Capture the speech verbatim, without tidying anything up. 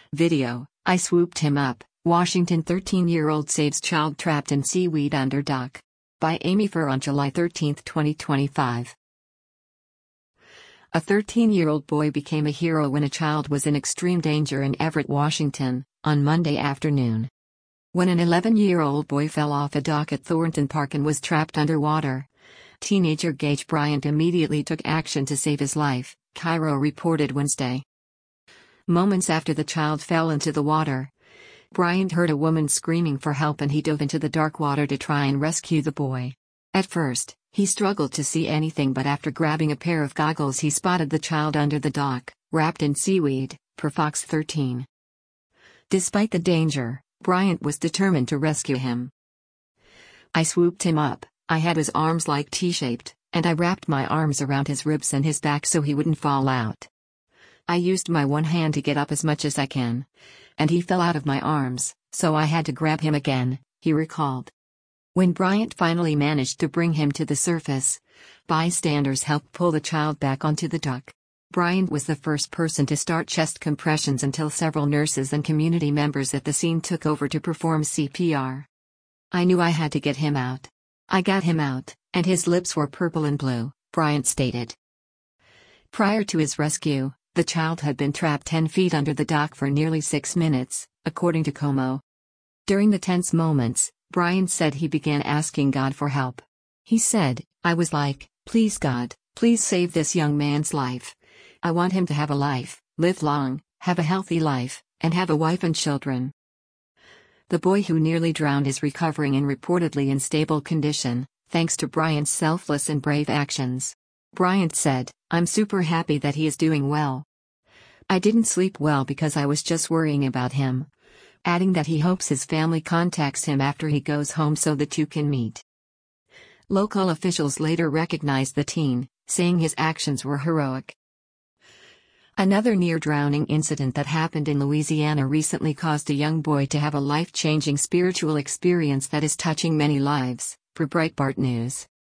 Video, I swooped him up. Washington thirteen-year-old saves child trapped in seaweed under dock. By Amy Fur on July thirteenth, twenty twenty-five. A thirteen-year-old boy became a hero when a child was in extreme danger in Everett, Washington, on Monday afternoon. When an eleven-year-old boy fell off a dock at Thornton Park and was trapped underwater, teenager Gage Bryant immediately took action to save his life, Cairo reported Wednesday. Moments after the child fell into the water, Bryant heard a woman screaming for help and he dove into the dark water to try and rescue the boy. At first, he struggled to see anything, but after grabbing a pair of goggles he spotted the child under the dock, wrapped in seaweed, per Fox thirteen. Despite the danger, Bryant was determined to rescue him. I swooped him up, I had his arms like T-shaped, and I wrapped my arms around his ribs and his back so he wouldn't fall out. I used my one hand to get up as much as I can. And he fell out of my arms, so I had to grab him again, he recalled. When Bryant finally managed to bring him to the surface, bystanders helped pull the child back onto the dock. Bryant was the first person to start chest compressions until several nurses and community members at the scene took over to perform C P R. I knew I had to get him out. I got him out, and his lips were purple and blue, Bryant stated. Prior to his rescue, the child had been trapped ten feet under the dock for nearly six minutes, according to Como. During the tense moments, Bryant said he began asking God for help. He said, I was like, please God, please save this young man's life. I want him to have a life, live long, have a healthy life, and have a wife and children. The boy who nearly drowned is recovering in reportedly in stable condition, thanks to Bryant's selfless and brave actions. Bryant said, I'm super happy that he is doing well. I didn't sleep well because I was just worrying about him. Adding that he hopes his family contacts him after he goes home so the two can meet. Local officials later recognized the teen, saying his actions were heroic. Another near-drowning incident that happened in Louisiana recently caused a young boy to have a life-changing spiritual experience that is touching many lives, for Breitbart News.